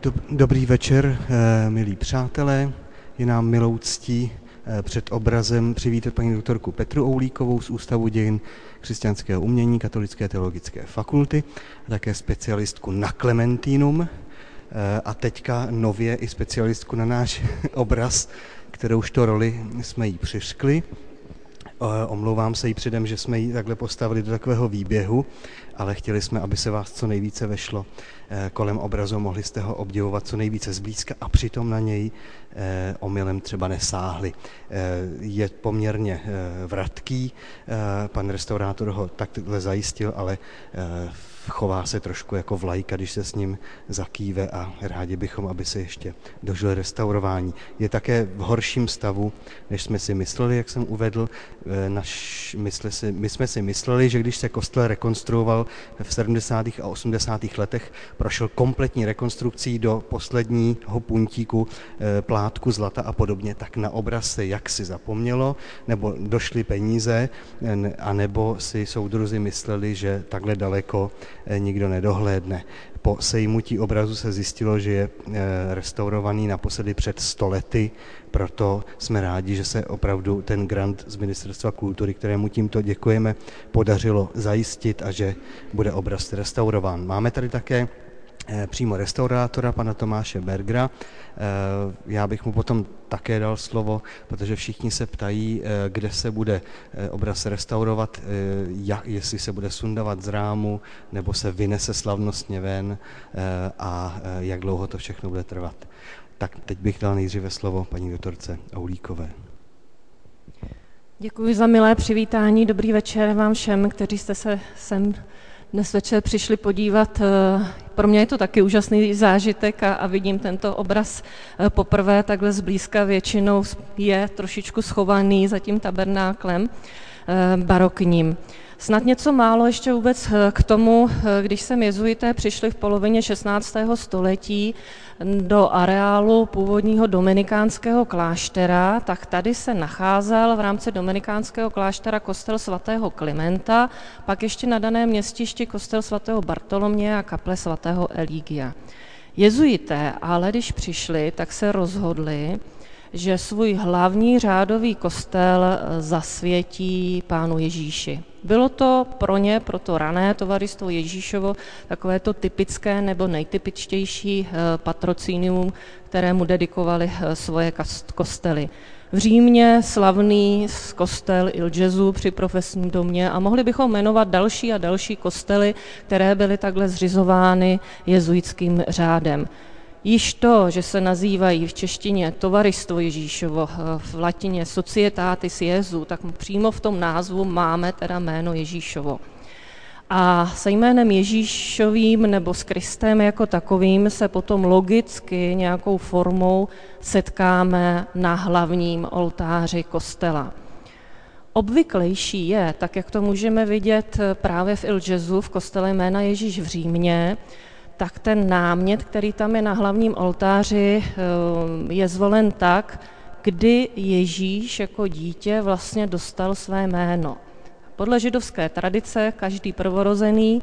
Dobrý večer, milí přátelé. Je nám milou ctí před obrazem přivítat paní doktorku Petru Oulíkovou z Ústavu dějin křesťanského umění Katolické teologické fakulty, a také specialistku na Klementínum a teďka nově i specialistku na náš obraz, kterouž to roli jsme jí přiřkli. Omlouvám se jí předem, že jsme ji takhle postavili do takového výběhu, ale chtěli jsme, aby se vás co nejvíce vešlo kolem obrazu, mohli jste ho obdivovat co nejvíce zblízka a přitom na něj omylem třeba nesáhli. Je poměrně vratký, pan restaurátor ho takhle zajistil, ale chová se trošku jako vlajka, když se s ním zakýve a rádi bychom, aby se ještě dožil restaurování. Je také v horším stavu, než jsme si mysleli, jak jsem uvedl. My jsme si mysleli, že když se kostel rekonstruoval v 70. a 80. letech, prošel kompletní rekonstrukcí do posledního puntíku, plátku zlata a podobně, tak na obraz se jaksi zapomnělo, nebo došly peníze, anebo si soudruzi mysleli, že takhle daleko nikdo nedohlédne. Po sejmutí obrazu se zjistilo, že je restaurovaný naposledy před 100 lety, proto jsme rádi, že se opravdu ten grant z Ministerstva kultury, kterému tímto děkujeme, podařilo zajistit a že bude obraz restaurován. Máme tady také přímo restaurátora, pana Tomáše Bergera. Já bych mu potom také dal slovo, protože všichni se ptají, kde se bude obraz restaurovat, jestli se bude sundavat z rámu, nebo se vynese slavnostně ven a jak dlouho to všechno bude trvat. Tak teď bych dal nejdříve slovo paní doktorce Oulíkové. Děkuji za milé přivítání. Dobrý večer vám všem, kteří jste se sem dnes večer přišli podívat. Pro mě je to taky úžasný zážitek a vidím tento obraz poprvé takhle zblízka. Většinou je trošičku schovaný za tím tabernáklem barokním. Snad něco málo ještě vůbec k tomu, když sem jezuité přišli v polovině 16. století do areálu původního dominikánského kláštera, tak tady se nacházel v rámci dominikánského kláštera kostel svatého Klimenta, pak ještě na daném městišti kostel svatého Bartoloměje a kaple svatého Eligia. Jezuité ale když přišli, tak se rozhodli, že svůj hlavní řádový kostel zasvětí Pánu Ježíši. Bylo to pro ně, pro to rané tovaristvo Ježíšovo, takové to typické nebo nejtypičtější patrocínium, kterému dedikovali svoje kostely. V Římě slavný kostel Il Gesù při profesním domě a mohli bychom jmenovat další a další kostely, které byly takhle zřizovány jezuitským řádem. Již to, že se nazývají v češtině tovaristvo Ježíšovo, v latině Societatis Jesu, tak přímo v tom názvu máme teda jméno Ježíšovo. A se jménem Ježíšovým nebo s Kristem jako takovým se potom logicky nějakou formou setkáme na hlavním oltáři kostela. Obvyklejší je, tak jak to můžeme vidět právě v Il Gesù, v kostele jména Ježíš v Římě, tak ten námět, který tam je na hlavním oltáři, je zvolen tak, kdy Ježíš jako dítě vlastně dostal své jméno. Podle židovské tradice každý prvorozený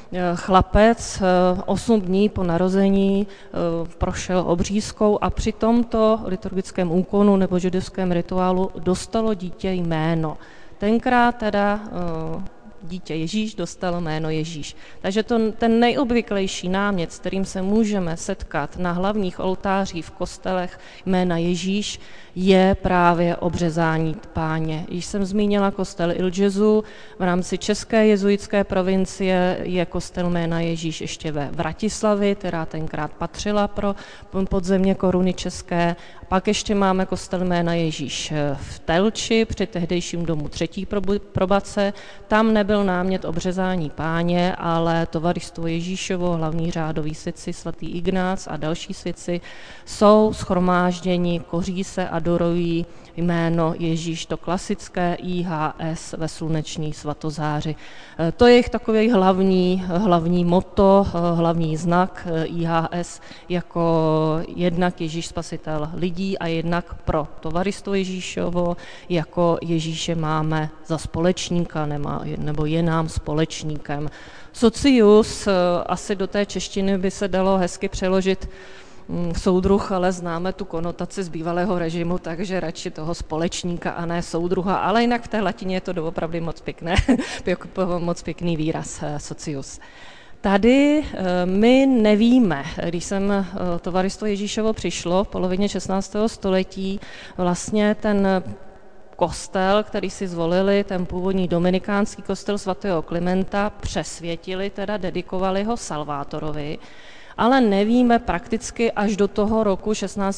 chlapec 8 dní po narození prošel obřízkou a při tomto liturgickém úkonu nebo židovském rituálu dostalo dítě jméno. Tenkrát teda dítě Ježíš dostalo jméno Ježíš. Takže ten nejobvyklejší námět, s kterým se můžeme setkat na hlavních oltářích v kostelech jména Ježíš, je právě obřezání Páně. Již jsem zmínila kostel Il Gesù, v rámci české jezuitské provincie je kostel jména Ježíš ještě ve Vratislavi, která tenkrát patřila pro podzemě koruny české. Pak ještě máme kostel jména Ježíš v Telči při tehdejším domu třetí probace. Tam nebyl námět obřezání Páně, ale tovaristvo Ježíšovo, hlavní řádový svědci svatý Ignác a další svědci jsou shromážděni, koří se a adorují jméno Ježíš, to klasické IHS ve sluneční svatozáři. To je jejich takový hlavní motto, hlavní znak IHS jako jednak Ježíš spasitel lidí a jednak pro tovaristvo Ježíšovo, jako Ježíše máme za společníka nebo je nám společníkem. Socius, asi do té češtiny by se dalo hezky přeložit soudruh, ale známe tu konotaci z bývalého režimu, takže radši toho společníka a ne soudruha, ale jinak v té latině je to doopravdy moc pěkné, moc pěkný výraz socius. Tady my nevíme, když sem tovaristvo Ježíšovo přišlo v polovině 16. století, vlastně ten kostel, který si zvolili, ten původní dominikánský kostel svatého Klimenta, přesvětili, teda dedikovali ho Salvátorovi, ale nevíme prakticky až do toho roku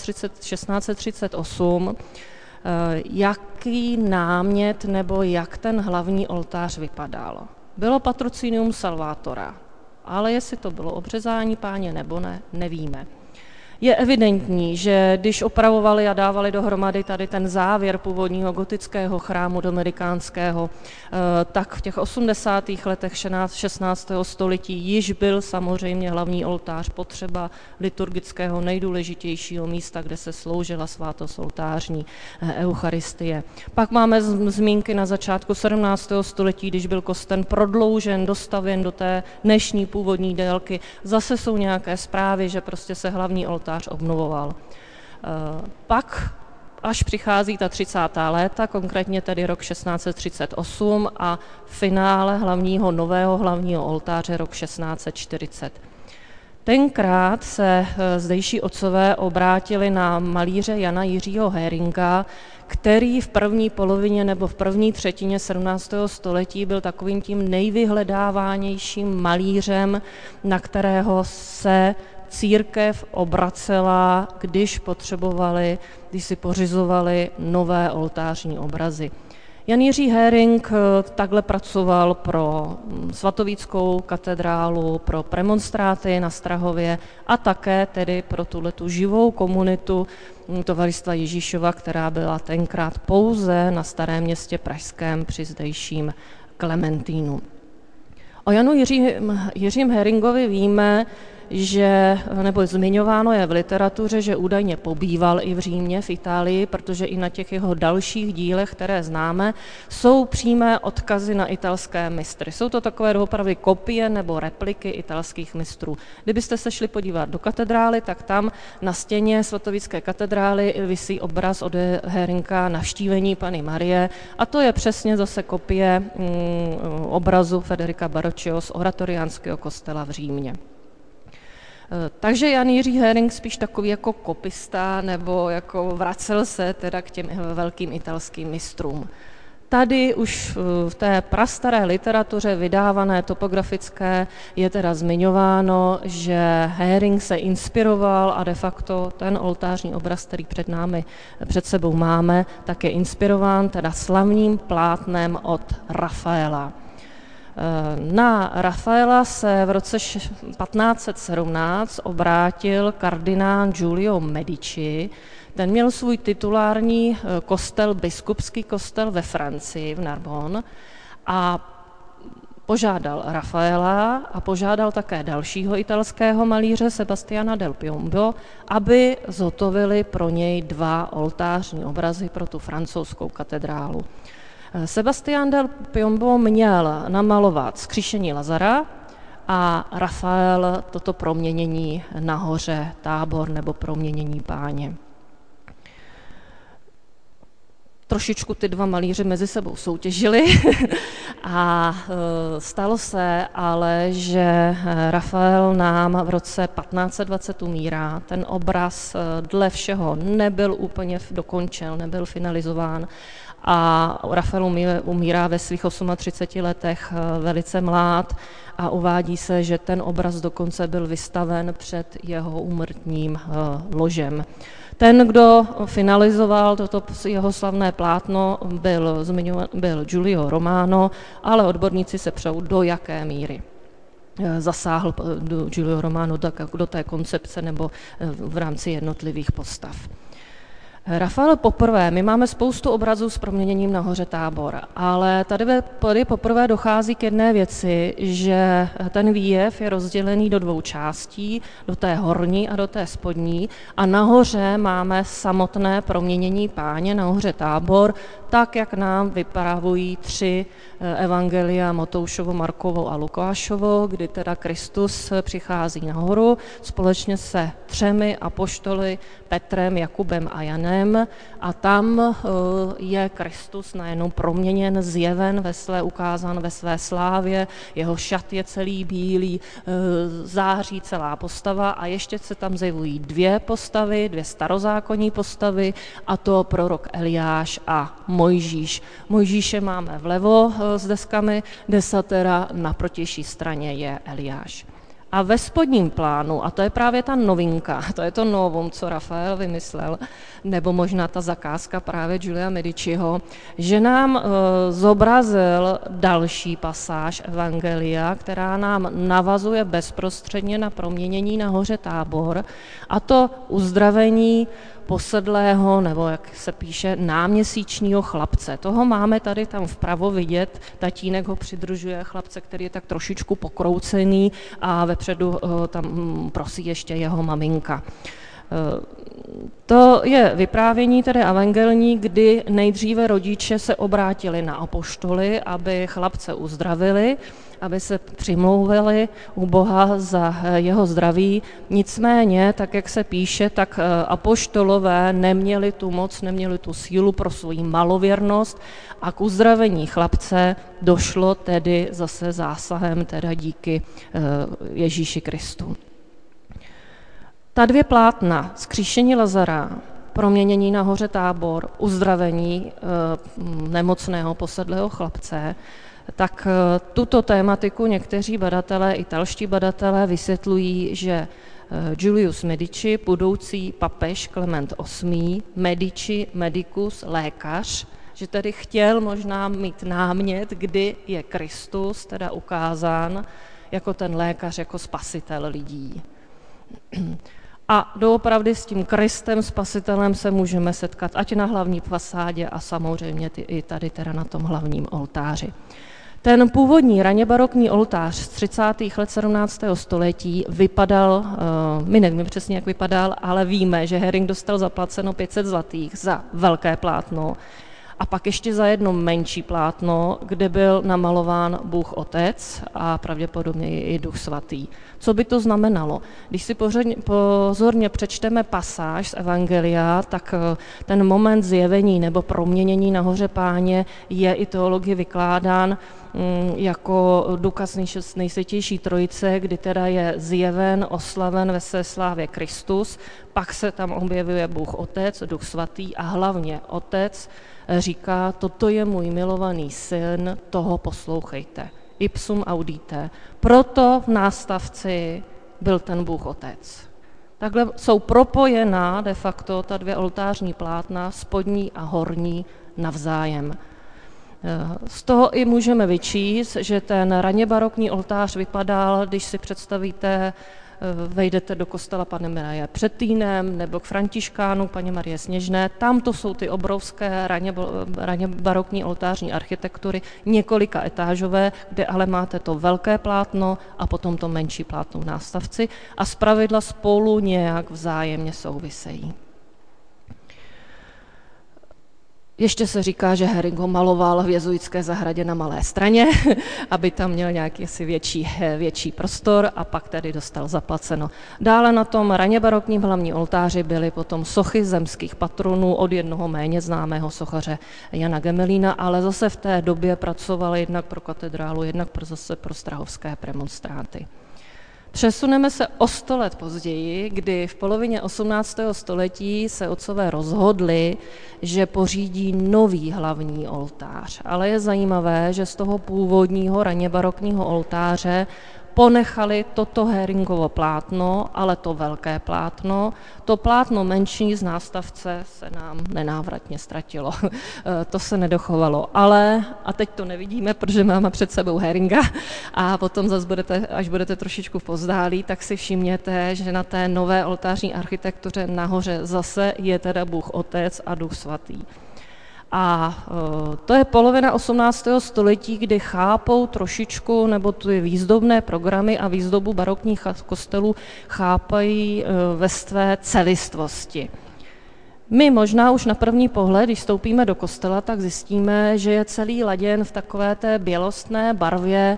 1638, jaký námět nebo jak ten hlavní oltář vypadal. Bylo patrocinium Salvátora, ale jestli to bylo obřezání Páně nebo ne, nevíme. Je evidentní, že když opravovali a dávali dohromady tady ten závěr původního gotického chrámu dominikánského, tak v těch 80. letech 16. století již byl samozřejmě hlavní oltář potřeba liturgického nejdůležitějšího místa, kde se sloužila svátost oltářní eucharistie. Pak máme zmínky na začátku 17. století, když byl kostel prodloužen, dostavěn do té dnešní původní délky. Zase jsou nějaké zprávy, že prostě se hlavní oltář obnovoval. Pak až přichází ta 30. léta, konkrétně tedy rok 1638 a finále nového hlavního oltáře rok 1640. Tenkrát se zdejší otcové obrátili na malíře Jana Jiřího Heringa, který v první polovině nebo v první třetině 17. století byl takovým tím nejvyhledávanějším malířem, na kterého se církev obracela, když si pořizovali nové oltářní obrazy. Jan Jiří Hering takhle pracoval pro svatovíckou katedrálu, pro premonstráty na Strahově a také tedy pro tuhletu živou komunitu tovaristva Ježíšova, která byla tenkrát pouze na Starém Městě pražském při zdejším Klementínu. O Janu Jiřím Heringovi víme, nebo zmiňováno je v literatuře, že údajně pobýval i v Římě, v Itálii, protože i na těch jeho dalších dílech, které známe, jsou přímé odkazy na italské mistry. Jsou to takové doopravdy kopie nebo repliky italských mistrů. Kdybyste se šli podívat do katedrály, tak tam na stěně svatovícké katedrály visí obraz od Heringa Navštívení Panny Marie a to je přesně zase kopie obrazu Federica Barocciho z oratoriánského kostela v Římě. Takže Jan Jiří Hering spíš takový jako kopista nebo jako vracel se teda k těm velkým italským mistrům. Tady už v té prastaré literatuře vydávané topografické je teda zmiňováno, že Hering se inspiroval a de facto ten oltářní obraz, který před sebou máme, tak je inspirován teda slavným plátnem od Rafaela. Na Rafaela se v roce 1517 obrátil kardinál Giulio Medici. Ten měl svůj titulární kostel, biskupský kostel ve Francii, v Narbonne, a požádal Rafaela a požádal také dalšího italského malíře Sebastiana del Piombo, aby zhotovili pro něj 2 oltářní obrazy pro tu francouzskou katedrálu. Sebastian del Piombo měl namalovat Vzkříšení Lazara a Rafael toto proměnění nahoře Tábor nebo proměnění Páně. Trošičku ty 2 malíři mezi sebou soutěžili a stalo se ale, že Rafael nám v roce 1520 umírá. Ten obraz dle všeho nebyl úplně dokončen, nebyl finalizován a Rafael umírá ve svých 38 letech velice mlád a uvádí se, že ten obraz dokonce byl vystaven před jeho úmrtním ložem. Ten, kdo finalizoval toto jeho slavné plátno, byl Giulio Romano, ale odborníci se přou, do jaké míry zasáhl Giulio Romano do té koncepce nebo v rámci jednotlivých postav. Rafael poprvé, my máme spoustu obrazů s proměněním na hoře Tábor, ale tady poprvé dochází k jedné věci, že ten výjev je rozdělený do dvou částí, do té horní a do té spodní, a nahoře máme samotné proměnění Páně na hoře Tábor, tak, jak nám vyprávují 3 evangelia, Matoušovo, Markovo a Lukášovo, kdy teda Kristus přichází nahoru společně se 3 apoštoly Petrem, Jakubem a Janem, a tam je Kristus najednou proměněn, zjeven ukázán ve své slávě, jeho šat je celý bílý, září celá postava, a ještě se tam zjevují 2 postavy, 2 starozákonní postavy, a to prorok Eliáš a Mojžíš. Mojžíše máme vlevo s deskami desatera, na protější straně je Eliáš. A ve spodním plánu, a to je právě ta novinka, to je to novum, co Rafael vymyslel, nebo možná ta zakázka právě Giulia Mediciho, že nám zobrazil další pasáž evangelia, která nám navazuje bezprostředně na proměnění na hoře Tábor, a to uzdravení posedlého, nebo jak se píše, náměsíčního chlapce. Toho máme tady tam vpravo vidět, tatínek ho přidružuje, chlapce, který je tak trošičku pokroucený, a vepředu tam prosí ještě jeho maminka. To je vyprávění tedy evangelní, kdy nejdříve rodiče se obrátili na apoštoly, aby chlapce uzdravili, aby se přimlouvali u Boha za jeho zdraví. Nicméně, tak jak se píše, tak apoštolové neměli tu moc, neměli tu sílu pro svou malověrnost, a k uzdravení chlapce došlo tedy zase zásahem teda díky Ježíši Kristu. Ta 2 plátna, vzkříšení Lazara, proměnění na hoře Tábor, uzdravení nemocného posedlého chlapce, tak tuto tématiku někteří badatelé, italští badatelé vysvětlují, že Julius Medici, budoucí papež Klement VIII, Medici, medicus, lékař, že tedy chtěl možná mít námět, kdy je Kristus teda ukázán jako ten lékař, jako spasitel lidí. A doopravdy s tím Kristem, spasitelem, se můžeme setkat ať na hlavní fasádě a samozřejmě i tady teda na tom hlavním oltáři. Ten původní raněbarokní oltář z 30. let 17. století vypadal, my nevíme přesně, jak vypadal, ale víme, že Hering dostal zaplaceno 500 zlatých za velké plátno a pak ještě za jedno menší plátno, kde byl namalován Bůh Otec a pravděpodobně i Duch Svatý. Co by to znamenalo? Když si pozorně přečteme pasáž z Evangelia, tak ten moment zjevení nebo proměnění na hoře Páně je i teologii vykládán jako důkaz nejsvětější trojice, kdy teda je zjeven, oslaven ve své slávě Kristus, pak se tam objevuje Bůh Otec, Duch Svatý a hlavně Otec říká, toto je můj milovaný syn, toho poslouchejte. Ipsum audite. Proto v nástavci byl ten Bůh Otec. Takhle jsou propojená de facto ta 2 oltářní plátna, spodní a horní, navzájem. Z toho i můžeme vyčíst, že ten raněbarokní oltář vypadal, když si představíte, vejdete do kostela Panny Marie před Týnem nebo k Františkánu Paně Marie Sněžné, tam to jsou ty obrovské raněbarokní oltářní architektury, několika etážové, kde ale máte to velké plátno a potom to menší plátno v nástavci a zpravidla spolu nějak vzájemně souvisejí. Ještě se říká, že Hering ho maloval v jezuitské zahradě na Malé Straně, aby tam měl nějaký asi větší prostor a pak tedy dostal zaplaceno. Dále na tom raněbarokním hlavní oltáři byly potom sochy zemských patronů od jednoho méně známého sochaře Jana Gemelína, ale zase v té době pracoval jednak pro katedrálu, jednak zase pro strahovské premonstráty. Přesuneme se o 100 let později, kdy v polovině 18. století se otcové rozhodli, že pořídí nový hlavní oltář. Ale je zajímavé, že z toho původního raněbarokního oltáře ponechali toto Heringovo plátno, ale to velké plátno. To plátno menší z nástavce se nám nenávratně ztratilo. To se nedochovalo. Ale, a teď to nevidíme, protože máme před sebou Heringa, a potom zase až budete trošičku pozdálí, tak si všimněte, že na té nové oltářní architektuře nahoře zase je teda Bůh Otec a Duch Svatý. A to je polovina 18. století, kdy chápou trošičku, nebo ty výzdobné programy a výzdobu barokních kostelů chápají ve své celistvosti. My možná už na první pohled, když vstoupíme do kostela, tak zjistíme, že je celý laděn v takové té bělostné barvě,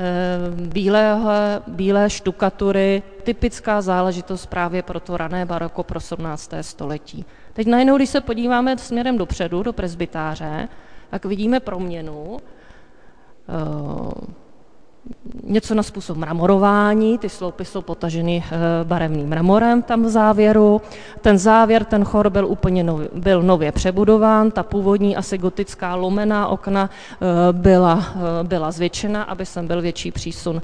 bílé štukatury, typická záležitost právě pro to rané baroko pro 17. století. Teď najednou, když se podíváme směrem dopředu, do presbytáře, tak vidíme proměnu, něco na způsob mramorování, ty sloupy jsou potaženy barevným mramorem tam v závěru. Ten chor byl nově přebudován, ta původní asi gotická lomená okna byla zvětšena, aby sem byl větší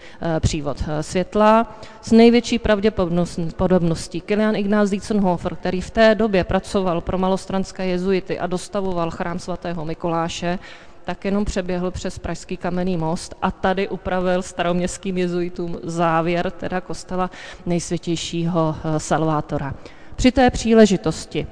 přívod světla. S největší pravděpodobností Kilian Ignác Dientzenhofer, který v té době pracoval pro malostranské jezuity a dostavoval chrám svatého Mikuláše, tak jenom přeběhl přes Pražský Kamenný most a tady upravil staroměstským jezuitům závěr teda kostela nejsvětějšího Salvátora. Při té příležitosti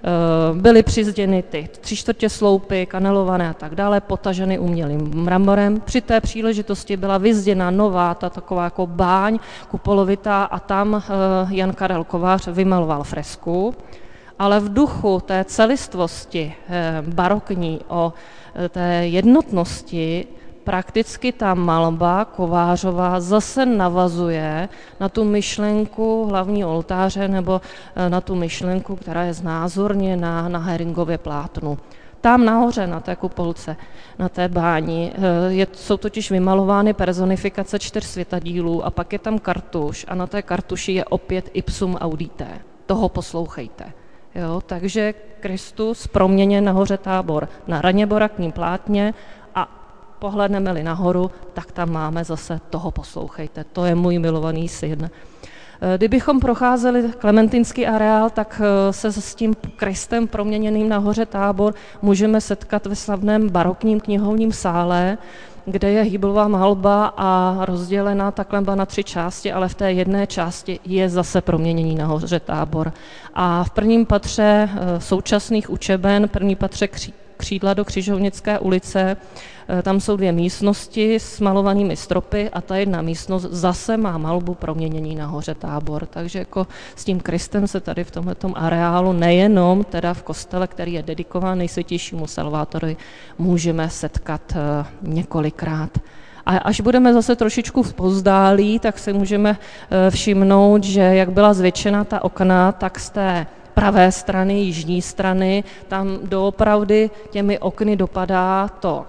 byly přizděny ty 3/4 sloupy, kanelované a tak dále, potaženy umělým mramorem. Při té příležitosti byla vyzděna nová, ta taková jako báň kupolovitá a tam Jan Karel Kovář vymaloval fresku. Ale v duchu té celistvosti barokní, o té jednotnosti, prakticky ta malba Kovářová zase navazuje na tu myšlenku hlavního oltáře nebo na tu myšlenku, která je znázorněna na Heringově plátnu. Tam nahoře na té kupolce, na té báni, jsou totiž vymalovány personifikace 4 světadílů a pak je tam kartuš a na té kartuši je opět ipsum audite. Toho poslouchejte. Jo, takže Kristus proměněn nahoře Tábor na raně barockním plátně a pohledneme-li nahoru, tak tam máme zase toho poslouchejte. To je můj milovaný syn. Kdybychom procházeli Klementinský areál, tak se s tím Kristem proměněným nahoře Tábor můžeme setkat ve slavném barokním knihovním sále, kde je hýblová malba a rozdělená takhle na 3 části, ale v té jedné části je zase proměnění nahoře Tábor. A v prvním patře současných učeben, první patře křídla do Křižovnické ulice, tam jsou 2 místnosti s malovanými stropy a ta jedna místnost zase má malbu proměnění nahoře Tábor. Takže jako s tím Kristem se tady v tomhletom areálu, nejenom teda v kostele, který je dedikován nejsvětějšímu Salvátorovi, můžeme setkat několikrát. A až budeme zase trošičku pozdálí, tak si můžeme všimnout, že jak byla zvětšena ta okna, tak z té pravé strany, jižní strany, tam doopravdy těmi okny dopadá to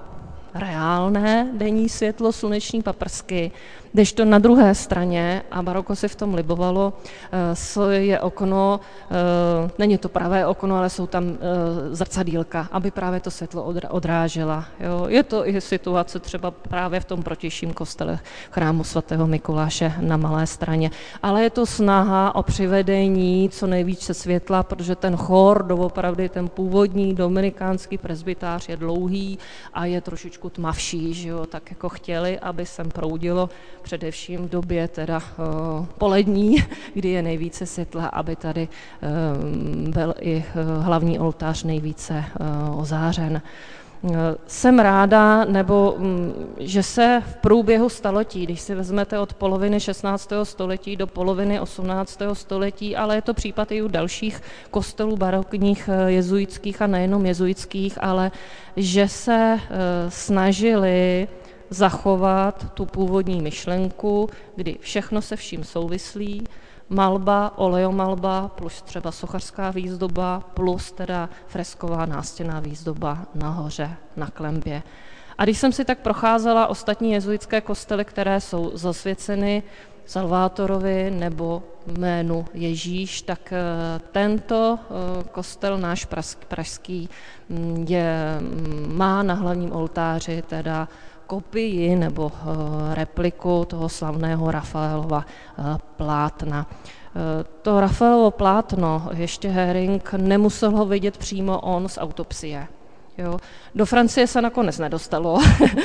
reálné denní světlo, sluneční paprsky, kdežto na druhé straně, a baroko si v tom libovalo, je okno, není to pravé okno, ale jsou tam zrcadýlka, aby právě to světlo odrážela. Jo. Je to i situace třeba právě v tom protějším kostele chrámu svatého Mikuláše na Malé Straně, ale je to snaha o přivedení co nejvíce světla, protože ten chór, doopravdy ten původní dominikánský presbytář je dlouhý a je trošičku tmavší, že jo, tak jako chtěli, aby sem proudilo především v době teda polední, kdy je nejvíce světla, aby tady byl i hlavní oltář nejvíce ozářen. Jsem ráda, že se v průběhu století, když si vezmete od poloviny 16. století do poloviny 18. století, ale je to případ i u dalších kostelů barokních jezuitských a nejenom jezuitských, ale že se snažili zachovat tu původní myšlenku, kdy všechno se vším souvislí, malba, olejomalba plus třeba sochařská výzdoba plus teda fresková nástěnná výzdoba nahoře na klenbě. A když jsem si tak procházela ostatní jezuitské kostely, které jsou zasvěceny Salvátorovi nebo jménu Ježíš, tak tento kostel náš pražský má na hlavním oltáři teda kopii nebo repliku toho slavného Rafaelova plátna. To Rafaelovo plátno ještě Hering nemusel ho vidět přímo on z autopsie. Jo. Do Francie se nakonec nedostalo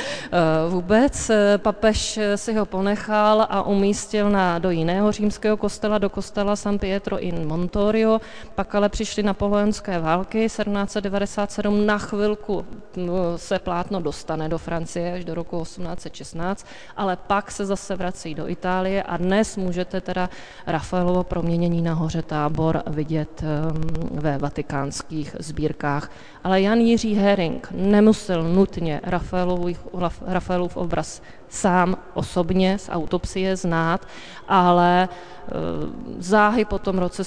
vůbec. Papež si ho ponechal a umístil do jiného římského kostela, do kostela San Pietro in Montorio. Pak ale přišly napoleonské války 1797. Na chvilku se plátno dostane do Francie až do roku 1816, ale pak se zase vrací do Itálie a dnes můžete teda Rafaelovo Proměnění na hoře Tábor vidět ve vatikánských sbírkách. Ale Jan Jiří Hering nemusel nutně Rafaelův obraz sám osobně z autopsie znát, ale záhy po tom roce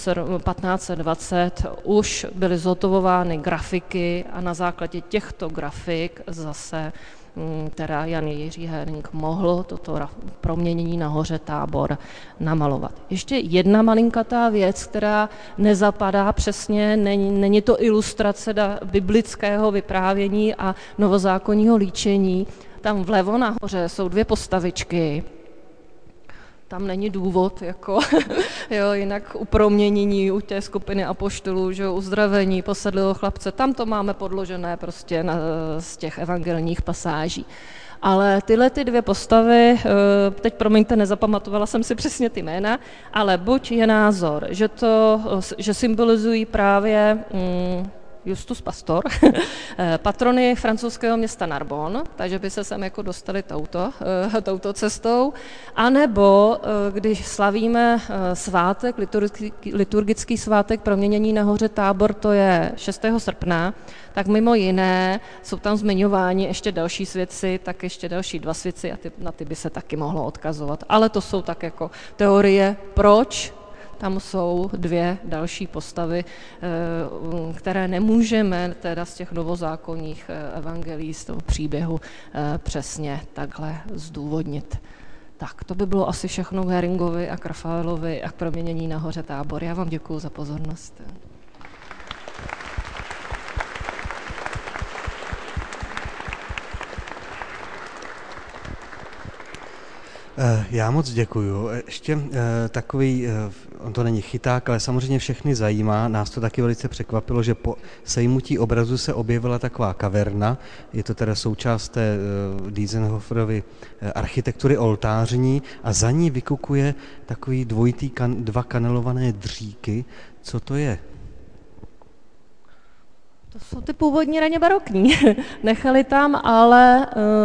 1520 už byly zhotovovány grafiky a na základě těchto grafik zase teda Jan Jiří Hering mohl toto Proměnění na hoře Tábor namalovat. Ještě jedna malinkatá věc, která nezapadá přesně, není to ilustrace biblického vyprávění a novozákonního líčení. Tam vlevo nahoře jsou dvě postavičky. Tam není důvod, jo, jinak u proměnění, u té skupiny apoštolů, že uzdravení posedlého chlapce, tam to máme podložené prostě z těch evangelních pasáží. Ale tyhle ty dvě postavy, teď promiňte, nezapamatovala jsem si přesně ty jména, ale buď je názor, že symbolizují právě Justus Pastor, patrony francouzského města Narbonne, takže by se sem jako dostali touto cestou, anebo když slavíme svátek, liturgický svátek Proměnění na hoře Tábor, to je 6. srpna, tak mimo jiné jsou tam zmiňováni ještě další svědci, tak ještě další dva svědci a na ty by se taky mohlo odkazovat. Ale to jsou tak jako teorie, proč tam jsou dvě další postavy, které nemůžeme teda z těch novozákonních evangelií, z toho příběhu přesně takhle zdůvodnit. Tak, to by bylo asi všechno k Heringovi a k Rafaelovi a k Proměnění na hoře Tábor. Já vám děkuju za pozornost. Já moc děkuju. Ještě takový, on to není chyták, ale samozřejmě všechny zajímá. Nás to taky velice překvapilo, že po sejmutí obrazu se objevila taková kaverna. Je to teda součást té Diessenhoferovy architektury oltářní a za ní vykukuje takový dva kanelované dříky. Co to je? To jsou ty původní raně barokní. Nechali tam, ale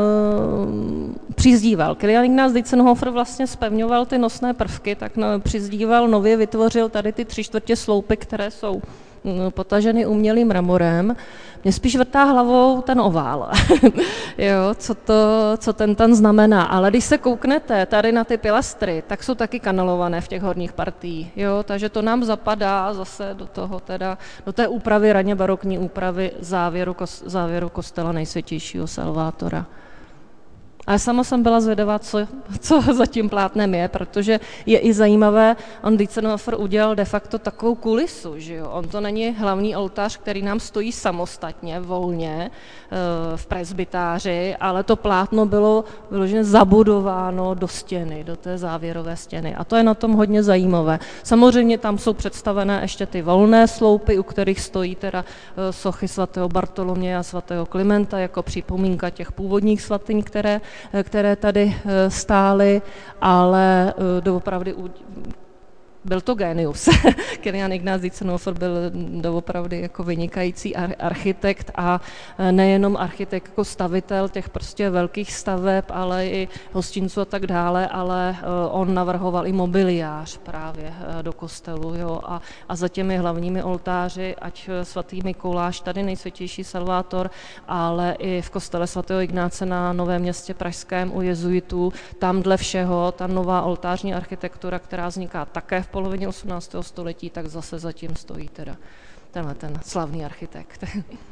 přizdíval. Kilian Ignác Dientzenhofer vlastně zpevňoval ty nosné prvky, tak přizdíval, nově vytvořil tady ty 3/4 sloupy, které jsou potaženy umělým mramorem. Mě spíš vrtá hlavou ten ovál, jo, co ten znamená. Ale když se kouknete tady na ty pilastry, tak jsou taky kanalované v těch horních partiích, jo, takže to nám zapadá zase do toho teda, do té úpravy raně barokní úpravy závěru kostela Nejsvětějšího Salvátora. A sama jsem byla zvědavá, co za tím plátnem je, protože je i zajímavé, on Dientzenhofer udělal de facto takovou kulisu, že jo? On to není hlavní oltář, který nám stojí samostatně, volně v presbytáři, ale to plátno bylo vyloženě zabudováno do stěny, do té závěrové stěny. A to je na tom hodně zajímavé. Samozřejmě tam jsou představené ještě ty volné sloupy, u kterých stojí teda sochy svatého Bartoloměje a svatého Klimenta jako připomínka těch původních svatyň, které tady stály, ale doopravdy byl to génius. Kilian Ignác Dientzenhofer byl doopravdy jako vynikající architekt a nejenom architekt jako stavitel těch prostě velkých staveb, ale i hostinců a tak dále, ale on navrhoval i mobiliář právě do kostelu, jo, a za těmi hlavními oltáři, ať svatý Mikuláš, tady Nejsvětější Salvátor, ale i v kostele svatého Ignáce na Novém Městě pražském u jezuitů, tam dle všeho ta nová oltářní architektura, která vzniká také v polovině 18. století, tak zase zatím stojí teda ten slavný architekt.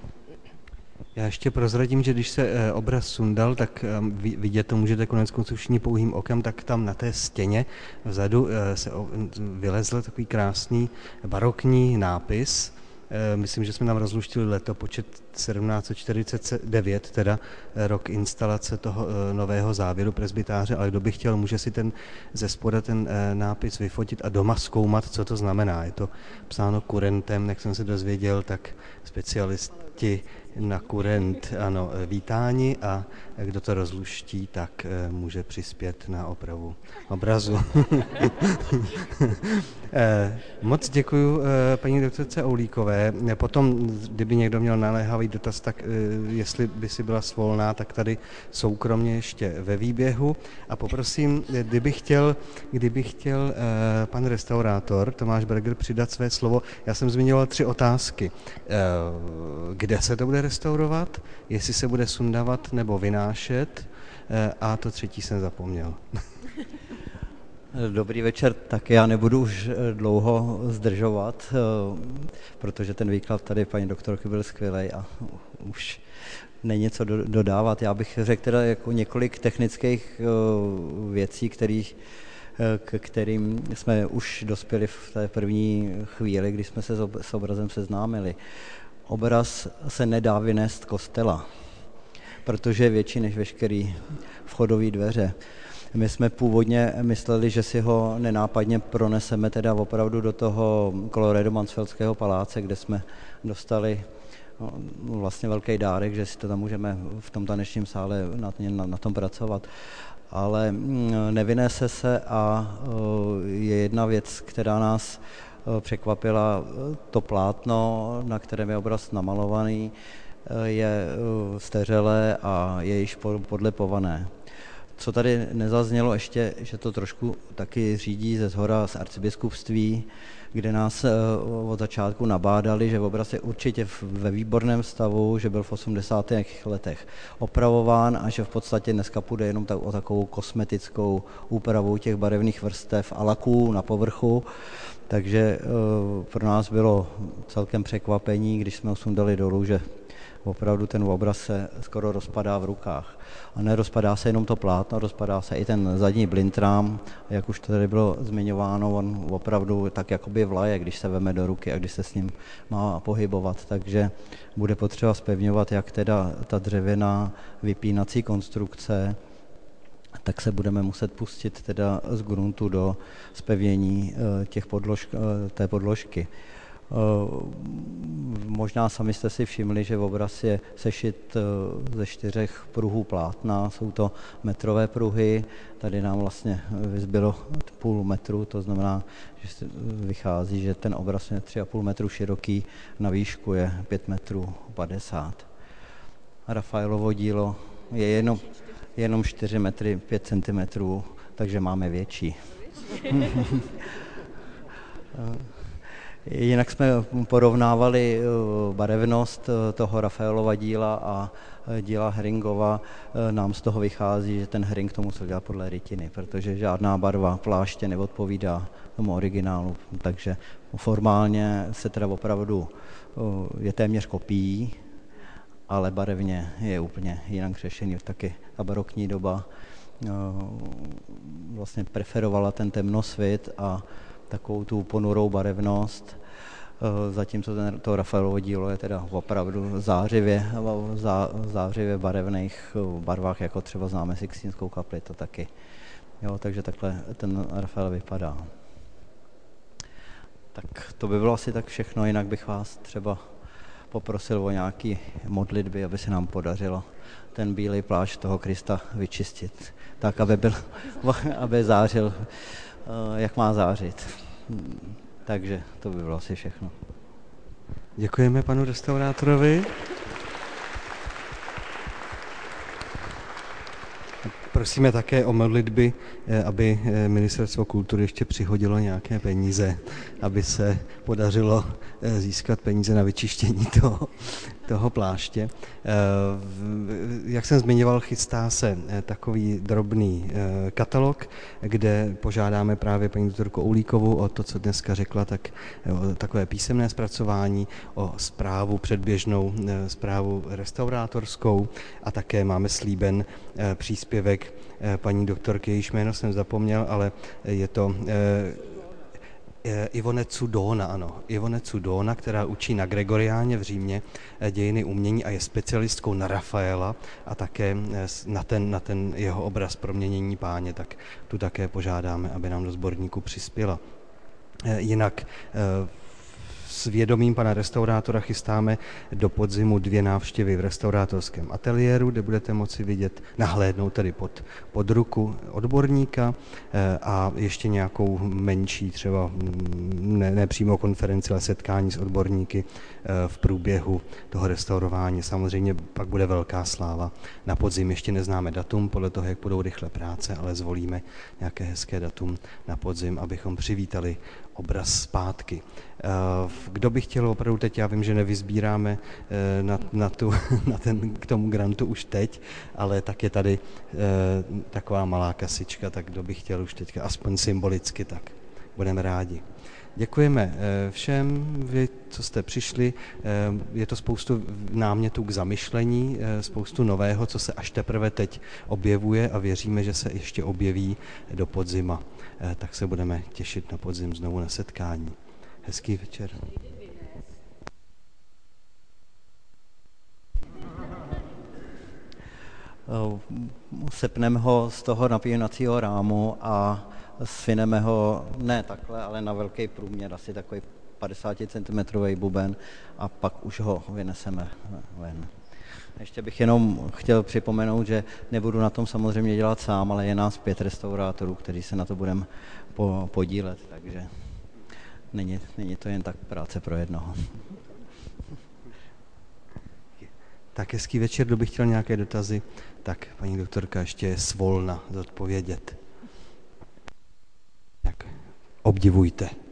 Já ještě prozradím, že když se obraz sundal, tak vidět to můžete koneckonců všichni pouhým okem, tak tam na té stěně vzadu se vylezl takový krásný barokní nápis. Myslím, že jsme tam rozluštili letopočet 1749, teda rok instalace toho nového závěru presbytáře, ale kdo by chtěl, může si ze spoda ten nápis vyfotit a doma zkoumat, co to znamená. Je to psáno kurentem, jak jsem se dozvěděl, tak specialisti na kurent, ano, vítáni, a kdo to rozluští, tak může přispět na opravu obrazu. Moc děkuji paní doktorce Oulíkové. Potom, kdyby někdo měl naléhavý dotaz, tak jestli by si byla svolná, tak tady soukromně ještě ve výběhu. A poprosím, kdyby chtěl pan restaurátor Tomáš Berger přidat své slovo. Já jsem zmiňoval 3 otázky. Kde se to bude restaurovat, jestli se bude sundávat nebo vynášet, a to 3. jsem zapomněl. Dobrý večer, tak já nebudu už dlouho zdržovat, protože ten výklad tady paní doktorky byl skvělý a už není co dodávat. Já bych řekl teda jako několik technických věcí, k kterým jsme už dospěli v té první chvíli, kdy jsme se s obrazem seznámili. Obraz se nedá vynést z kostela, protože je větší než veškerý vchodové dveře. My jsme původně mysleli, že si ho nenápadně proneseme teda opravdu do toho Colloredo-Mansfeldského paláce, kde jsme dostali vlastně velký dárek, že si to tam můžeme v tom tanečním sále na tom pracovat. Ale nevynese se a je jedna věc, která nás překvapila, to plátno, na kterém je obraz namalovaný, je steřelé a je již podlepované. Co tady nezaznělo ještě, že to trošku taky řídí ze shora z arcibiskupství, kde nás od začátku nabádali, že obraz je určitě ve výborném stavu, že byl v 80. letech opravován a že v podstatě dneska půjde jenom o takovou kosmetickou úpravu těch barevných vrstev a laků na povrchu. Takže pro nás bylo celkem překvapení, když jsme ho sundali dolů, že opravdu ten obraz se skoro rozpadá v rukách. A nerozpadá se jenom to plátno, rozpadá se i ten zadní blintrám. Jak už to tady bylo zmiňováno, on opravdu tak jakoby vlaje, když se veme do ruky a když se s ním má pohybovat. Takže bude potřeba zpevňovat, jak teda ta dřevěná vypínací konstrukce, tak se budeme muset pustit teda z gruntu do zpevnění té podložky. Možná sami jste si všimli, že obraz je sešit ze 4 pruhů plátna, jsou to metrové pruhy, tady nám vlastně vyzbylo půl metru, to znamená, že vychází, že ten obraz je 3,5 metru široký, na výšku je 5 metrů 50. A Rafaelovo dílo je jenom 4 metry 5 centimetrů, takže máme větší. Jinak jsme porovnávali barevnost toho Rafaelova díla a díla Heringova. Nám z toho vychází, že ten Hering tomu se dělá podle rytiny, protože žádná barva pláště neodpovídá tomu originálu, takže formálně se teda opravdu je téměř kopií, ale barevně je úplně jinak řešený. Taky ta barokní doba vlastně preferovala ten temnosvit a takovou tu ponurou barevnost, zatímco to Rafaelovo dílo je teda opravdu zářivě barevných barvách, jako třeba známe Sixtínskou kapli, to taky. Jo, takže takhle ten Rafael vypadá. Tak to by bylo asi tak všechno, jinak bych vás třeba poprosil o nějaké modlitby, aby se nám podařilo ten bílej plášť toho Krista vyčistit, tak, aby zářil, jak má zářit. Takže to by bylo asi všechno. Děkujeme panu restaurátorovi. Prosíme také o modlitby, aby Ministerstvo kultury ještě přihodilo nějaké peníze, aby se podařilo získat peníze na vyčištění toho pláště. Jak jsem zmiňoval, chystá se takový drobný katalog, kde požádáme právě paní doktorku Oulíkovou o to, co dneska řekla, tak o takové písemné zpracování, o zprávu předběžnou, zprávu restaurátorskou a také máme slíben příspěvek paní doktorky, jejíž jméno jsem zapomněl, ale je to Ivone Cudona, ano. Ivone Cudona, která učí na Gregoriáně v Římě dějiny umění a je specialistkou na Rafaela a také na ten jeho obraz Proměnění Páně, tak tu také požádáme, aby nám do sborníku přispěla. Jinak s vědomím pana restaurátora chystáme do podzimu 2 návštěvy v restaurátorském ateliéru, kde budete moci vidět, nahlédnout tedy pod ruku odborníka a ještě nějakou menší, třeba ne přímo konferenci, ale setkání s odborníky v průběhu toho restaurování. Samozřejmě pak bude velká sláva. Na podzim ještě neznáme datum, podle toho, jak budou rychle práce, ale zvolíme nějaké hezké datum na podzim, abychom přivítali obraz zpátky. Kdo by chtěl opravdu teď, já vím, že nevyzbíráme k tomu grantu už teď, ale tak je tady taková malá kasička, tak kdo by chtěl už teď, aspoň symbolicky, tak budeme rádi. Děkujeme všem, vy, co jste přišli. Je to spoustu námětů k zamyšlení, spoustu nového, co se až teprve teď objevuje a věříme, že se ještě objeví do podzima. Tak se budeme těšit na podzim znovu na setkání. Hezký večer. Sepneme ho z toho napínacího rámu a svineme ho ne takhle, ale na velký průměr, asi takový 50 cm buben a pak už ho vyneseme ven. Ještě bych jenom chtěl připomenout, že nebudu na tom samozřejmě dělat sám, ale je nás 5 restaurátorů, kteří se na to budeme podílet, takže není to jen tak práce pro jednoho. Tak hezký večer, kdo by chtěl nějaké dotazy, tak paní doktorka ještě je svolna zodpovědět. Tak obdivujte.